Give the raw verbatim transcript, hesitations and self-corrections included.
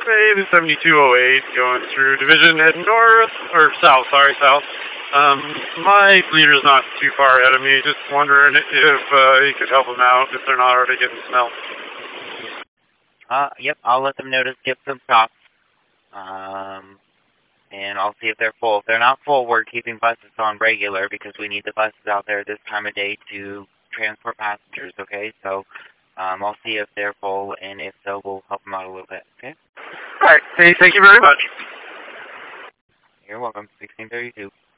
Hey, the seventy-two oh eight going through Division heading north, or south, sorry, south. Um, my leader's not too far ahead of me, just wondering if uh, he could help them out if they're not already getting smelled. Uh, yep, I'll let them know to skip some stops. Um, and I'll see if they're full. If they're not full, we're keeping buses on regular because we need the buses out there this time of day to transport passengers, okay? So um, I'll see if they're full, and if so, we'll help them out a little bit, okay? All right. Hey, thank you very much. You're welcome. sixteen thirty-two.